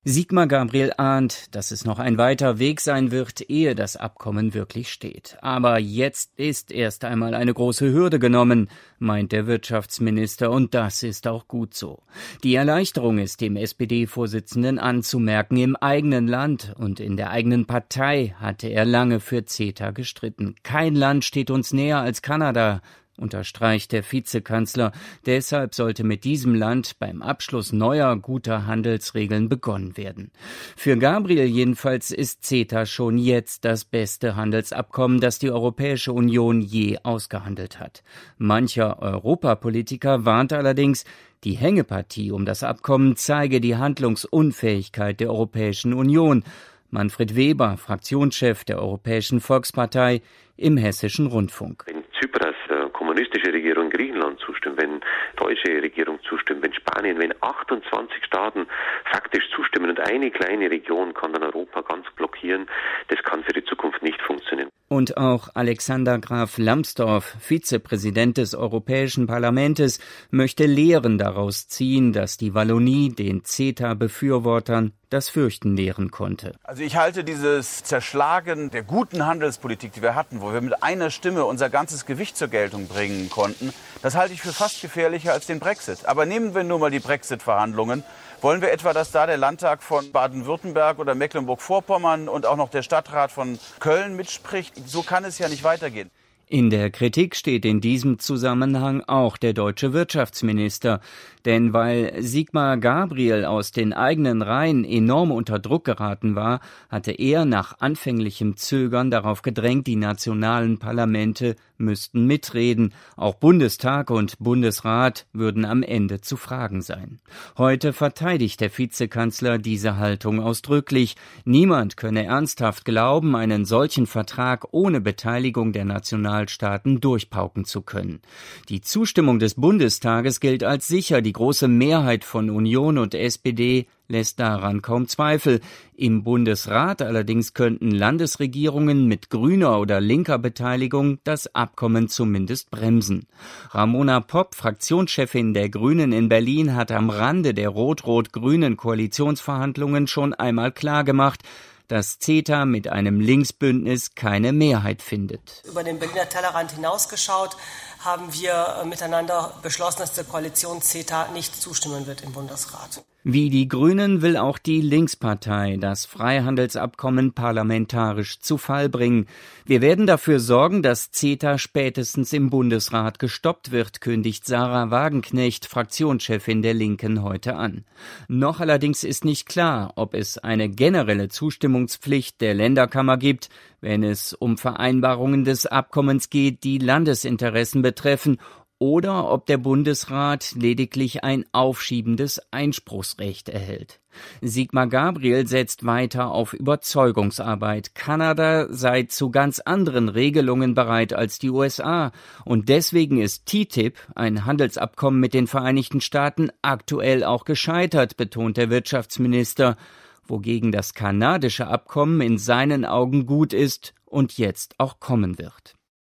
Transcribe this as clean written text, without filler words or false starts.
Sigmar Gabriel ahnt, dass es noch ein weiter Weg sein wird, ehe das Abkommen wirklich steht. Aber jetzt ist erst einmal eine große Hürde genommen, meint der Wirtschaftsminister, und das ist auch gut so. Die Erleichterung ist dem SPD-Vorsitzenden anzumerken. Im eigenen Land und in der eigenen Partei hatte er lange für CETA gestritten. Kein Land steht uns näher als Kanada, unterstreicht der Vizekanzler. Deshalb sollte mit diesem Land beim Abschluss neuer, guter Handelsregeln begonnen werden. Für Gabriel jedenfalls ist CETA schon jetzt das beste Handelsabkommen, das die Europäische Union je ausgehandelt hat. Mancher Europapolitiker warnt allerdings, die Hängepartie um das Abkommen zeige die Handlungsunfähigkeit der Europäischen Union. Manfred Weber, Fraktionschef der Europäischen Volkspartei im Hessischen Rundfunk. Wenn Tsipras kommunistische Regierung in Griechenland zustimmt, wenn deutsche Regierung zustimmt, wenn Spanien, wenn 28 Staaten faktisch zustimmen und eine kleine Region kann dann Europa ganz blockieren, das kann für die Zukunft nicht funktionieren. Und auch Alexander Graf Lambsdorff, Vizepräsident des Europäischen Parlaments, möchte Lehren daraus ziehen, dass die Wallonie den CETA-Befürwortern das Fürchten lehren konnte. Also ich halte dieses Zerschlagen der guten Handelspolitik, die wir hatten, wo wir mit einer Stimme unser ganzes Gewicht zur Geltung bringen konnten, das halte ich für fast gefährlicher als den Brexit. Aber nehmen wir nur mal die Brexit-Verhandlungen. Wollen wir etwa, dass da der Landtag von Baden-Württemberg oder Mecklenburg-Vorpommern und auch noch der Stadtrat von Köln mitspricht? So kann es ja nicht weitergehen. In der Kritik steht in diesem Zusammenhang auch der deutsche Wirtschaftsminister. Denn weil Sigmar Gabriel aus den eigenen Reihen enorm unter Druck geraten war, hatte er nach anfänglichem Zögern darauf gedrängt, die nationalen Parlamente müssten mitreden. Auch Bundestag und Bundesrat würden am Ende zu fragen sein. Heute verteidigt der Vizekanzler diese Haltung ausdrücklich. Niemand könne ernsthaft glauben, einen solchen Vertrag ohne Beteiligung der Nationalstaaten durchpauken zu können. Die Zustimmung des Bundestages gilt als sicher. Die große Mehrheit von Union und SPD lässt daran kaum Zweifel. Im Bundesrat allerdings könnten Landesregierungen mit grüner oder linker Beteiligung das Abkommen zumindest bremsen. Ramona Popp, Fraktionschefin der Grünen in Berlin, hat am Rande der rot-rot-grünen Koalitionsverhandlungen schon einmal klargemacht, dass CETA mit einem Linksbündnis keine Mehrheit findet. Über den Berliner Tellerrand hinausgeschaut haben wir miteinander beschlossen, dass die Koalition CETA nicht zustimmen wird im Bundesrat. Wie die Grünen will auch die Linkspartei das Freihandelsabkommen parlamentarisch zu Fall bringen. Wir werden dafür sorgen, dass CETA spätestens im Bundesrat gestoppt wird, kündigt Sarah Wagenknecht, Fraktionschefin der Linken, heute an. Noch allerdings ist nicht klar, ob es eine generelle Zustimmungspflicht der Länderkammer gibt, wenn es um Vereinbarungen des Abkommens geht, die Landesinteressen betreffen, oder ob der Bundesrat lediglich ein aufschiebendes Einspruchsrecht erhält. Sigmar Gabriel setzt weiter auf Überzeugungsarbeit. Kanada sei zu ganz anderen Regelungen bereit als die USA. Und deswegen ist TTIP, ein Handelsabkommen mit den Vereinigten Staaten, aktuell auch gescheitert, betont der Wirtschaftsminister, wogegen das kanadische Abkommen in seinen Augen gut ist und jetzt auch kommen wird.